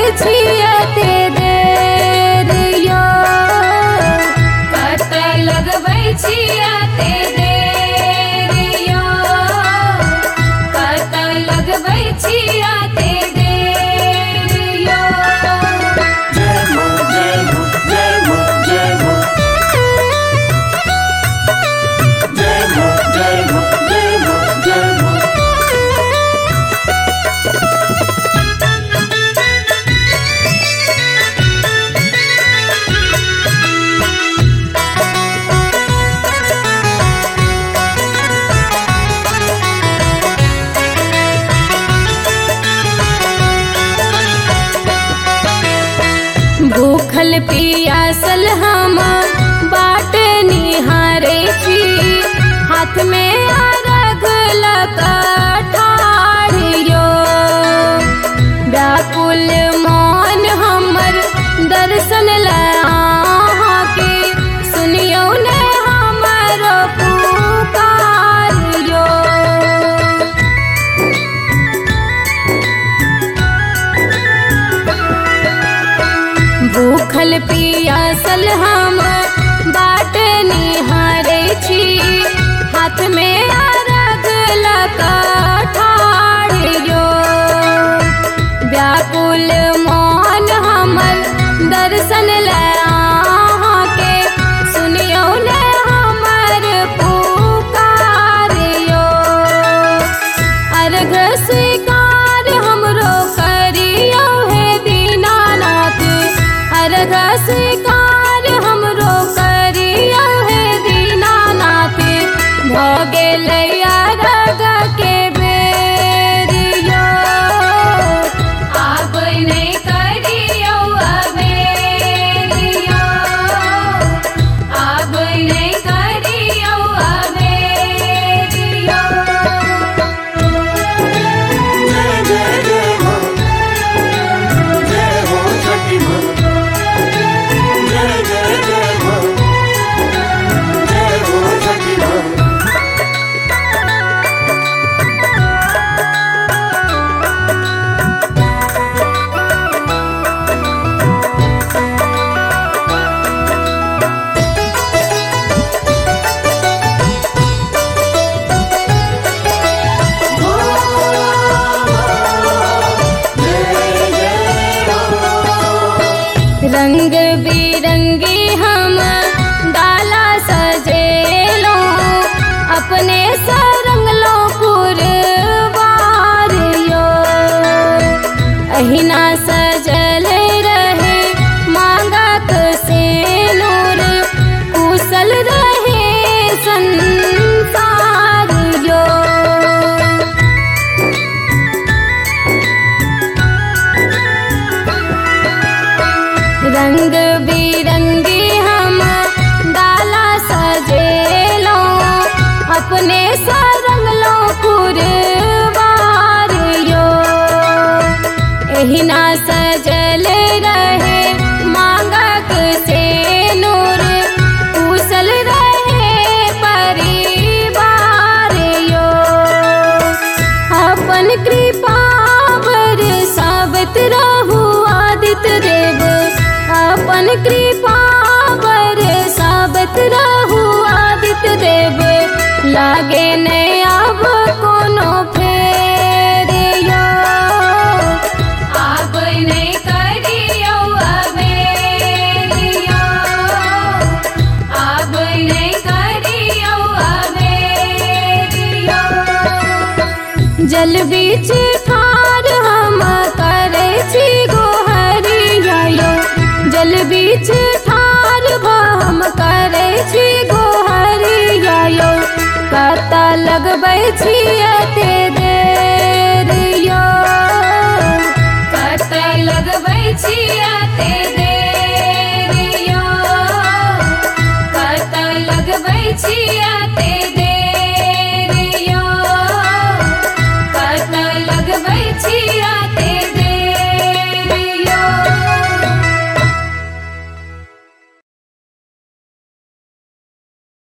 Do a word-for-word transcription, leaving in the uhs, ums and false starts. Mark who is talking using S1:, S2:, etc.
S1: छियते देरिया कत लगबै छियते देरिया कत लगबै छियते देरिया।
S2: जय मां जय मां जय मां जय मां जय मां जय मां जय मां जय मां।
S1: भूखल पियासल हम बाट निहारे छी हाथ में अर्घ लकठारियो व्याकुल मन हमर दर्शन लहाँ के सुनियो ने हमर पुकारियो। भूखल पियासल हम बाट निहारे छी हाथ में अर्घ लकठारियो व्याकुल मन हमर दर्शन लहाँ के सुनियो ने हमर पुकारियो। अर्घ स्वीकार हमरो करियो हे दीनानाथ अर्घ स्वीकार हमरो करियो हे दीनानाथ भ गेलै अर्घ के बेरियो आब नहि करियो अबेरियो आब नहि करियो अबेरियो।
S2: जय जय जय मां जय हो छठी मां जय जय जय मां जय हो छठी मां।
S1: रंग बिरंगी हम डाला सजेलो अपने सरंगलो पुरवारियो अहिना सजल रहे मांगत से नूर कुशल रहे संसारियो। रंग बिरंगी हम डाला सजेलो अपने सरंगलो पुरवारियो एहिना सजल रहे मांगक से नूर कुशल रहे परिवारियो। अपन कृपा बरसावत रहु आदित्य देव अपन कृपा बरसावत रहु आदित्य देव लागे नहीं अब कोनो फेरियो आब नहीं करियो अबेरियो आब नहीं करियो अबेरियो। जल बीच ठार हम करे छी गोहरिया जल बीच ठार हम करे छी गोहरिया कत लगबै छियते देरियो कत लगबै छियते देरियो कत लगबै छियते देरियो कत लगबै छियते